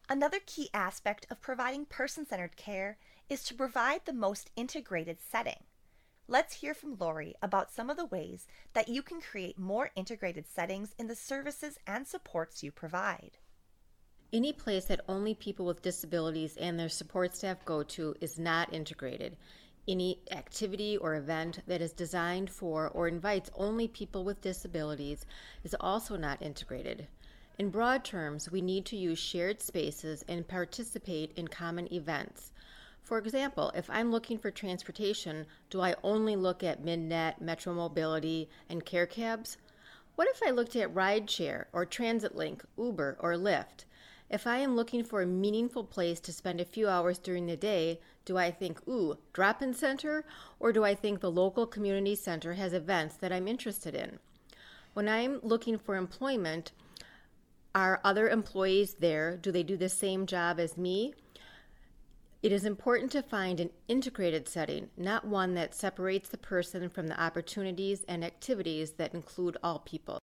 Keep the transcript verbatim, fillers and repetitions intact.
Another key aspect of providing person-centered care is to provide the most integrated setting. Let's hear from Lori about some of the ways that you can create more integrated settings in the services and supports you provide. Any place that only people with disabilities and their support staff go to is not integrated. Any activity or event that is designed for or invites only people with disabilities is also not integrated. In broad terms, we need to use shared spaces and participate in common events. For example, if I'm looking for transportation, do I only look at MidNet, Metro Mobility, and Care Cabs? What if I looked at Rideshare or TransitLink, Uber, or Lyft? If I am looking for a meaningful place to spend a few hours during the day, do I think, ooh, drop-in center? Or do I think the local community center has events that I'm interested in? When I'm looking for employment, are other employees there? Do they do the same job as me? It is important to find an integrated setting, not one that separates the person from the opportunities and activities that include all people.